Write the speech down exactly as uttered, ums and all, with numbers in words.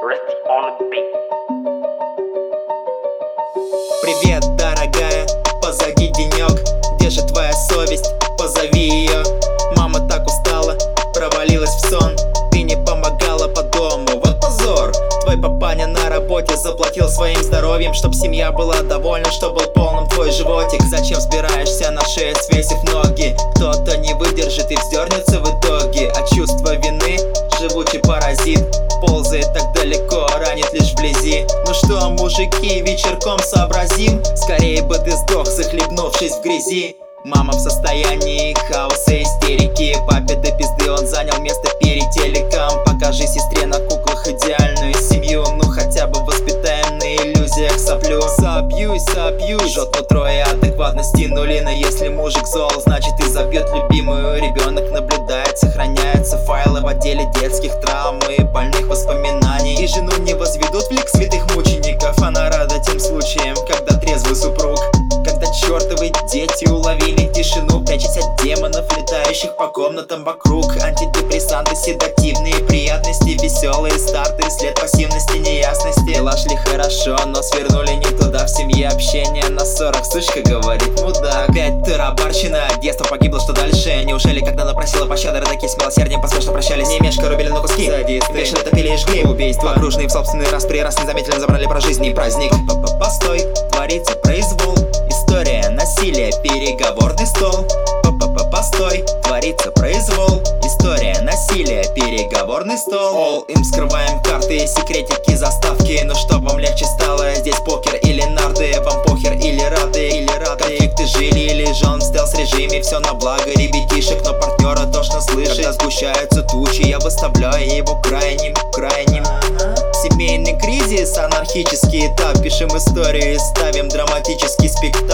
Привет, дорогая, позади денек. Где же твоя совесть? Позови ее. Мама так устала, провалилась в сон. Ты не помогала по дому, вот позор. Твой папаня на работе заплатил своим здоровьем, чтоб семья была довольна, чтоб был полным твой животик. Зачем взбираешься на шею, свесив ноги? Кто-то не выдержит и вздернется в итоге. От чувства вины живучий паразит ползает так далеко, ранит лишь вблизи. Ну что, мужики, вечерком сообразим? Скорее бы ты сдох, захлебнувшись в грязи. Мама в состоянии хаоса и истерики. Папе до пизды, он занял место перед телеком. Покажи сестре на куклах идеальную семью. Ну хотя бы воспитаем на иллюзиях соплю. Собьюсь, собьюсь, жжет нутро и адекватности нули. Но если мужик зол, значит и забьет любимую. Ребенок наблюдает, сохраняются файлы в отделе детских травм и больных воспоминаний. И жену не возведут в лик святых мучеников. Она рада тем случаям, когда трезвый супруг. Когда чертовы дети уловили тишину, прячась от демонов, летающих по комнатам вокруг. Антидепрессанты, седативные приятности, веселые старты, след пассивности, неясности. Дела шли хорошо, но свернули не туда. В семье общение на ссорах, сучка говорит мудак. Опять тарабарщина, детство погибло, что дальше? Неужели, когда она просила пощады, родаки с милосердием поспешно прощались? Не мешка рубили на куски, садисты бешено топили и жгли. Убийства окружные в собственный распри, раз незаметно забрали про жизнь и праздник. Постой, творится произвол. История насилия, переговорный стол. Постой, творится произвол. История насилия, переговорный стол. All им скрываем карты, секретики, заставки. Ну что вам легче стало? Здесь покер или нарды? Вам похер или рады? Или рады? Конфликты жили или же он в стелс-режиме? Все на благо ребятишек, но партнера тошно слышать. Когда сгущаются тучи, я выставляю его крайним, крайним. Семейный кризис, анархический этап. Пишем историю и ставим драматический спектакль.